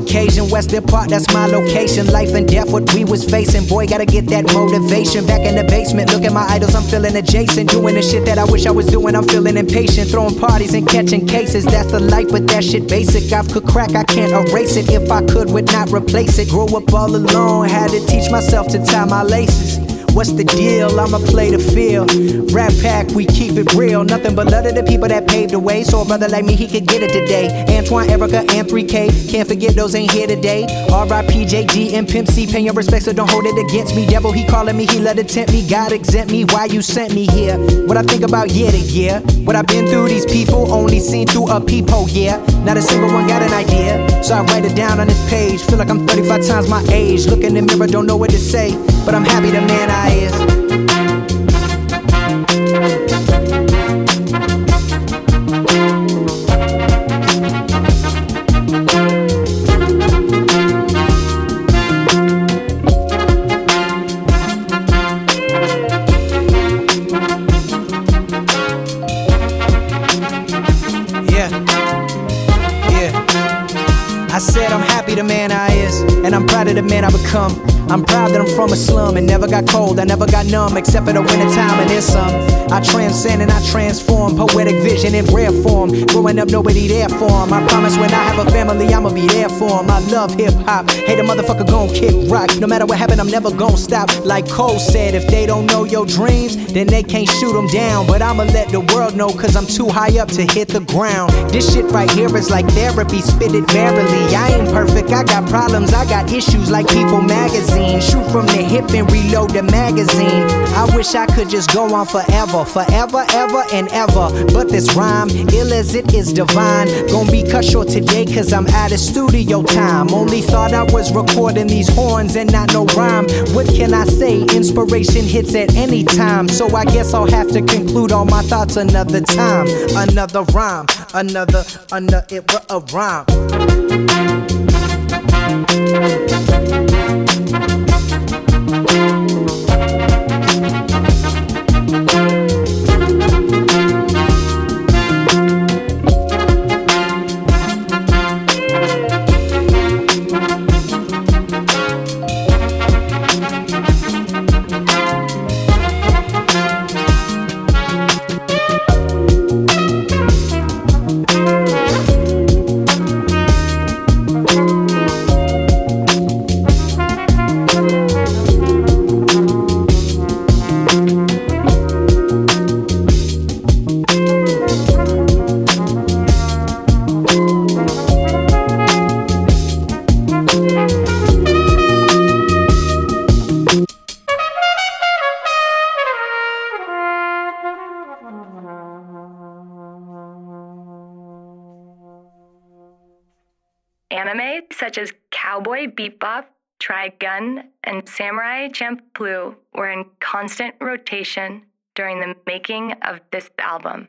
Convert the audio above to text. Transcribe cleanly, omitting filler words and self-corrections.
occasion. West Dip Park, that's my location. Life and death, what we was facing. Boy, gotta get that motivation. Back in the basement, look at my idols, I'm feeling adjacent. Doing the shit that I wish I was doing, I'm feeling impatient. Throwing parties and catching cases, that's the life, but that shit basic. I could crack, I can't erase it. If I could, would not replace it. Grew up all alone, had to teach myself to tie my laces. What's the deal? I'ma play the field. Rap Pack, we keep it real. Nothing but love to the people that paved the way. So a brother like me, he could get it today. Antoine, Erica, and 3K. Can't forget those ain't here today. R.I.P. JG and Pimp C. Pay your respect, so don't hold it against me. Devil, he calling me, he let it tempt me. God exempt me, why you sent me here? What I think about year to year. What I've been through, these people only seen through a peephole, yeah. Not a single one got an idea. So I write it down on this page. Feel like I'm 35 times my age. Look in the mirror, don't know what to say. But I'm happy the man I is. I said I'm happy the man I is, and I'm proud of the man I become. I'm proud that I'm from a slum and never got cold, I never got numb, except for the winter time and then some. I transcend and I transform, poetic vision in rare form. Growing up, nobody there for him. I promise when I have a family, I'ma be there for him. I love hip-hop, hate a motherfucker gon' kick rock. No matter what happen, I'm never gon' stop. Like Cole said, if they don't know your dreams, then they can't shoot them down. But I'ma let the world know, cause I'm too high up to hit the ground. This shit right here is like therapy, spit it verily. I ain't perfect, I got problems, I got issues like People magazine. Shoot from the hip and reload the magazine. I wish I could just go on forever, forever, ever and ever. But this rhyme, ill as it is divine, gon' be cut short today cause I'm out of studio time. Only thought I was recording these horns and not no rhyme. What can I say? Inspiration hits at any time. So I guess I'll have to conclude all my thoughts another time. Another rhyme, another, it was a rhyme. Anime such as Cowboy Bebop, Trigun, and Samurai Champloo were in constant rotation during the making of this album.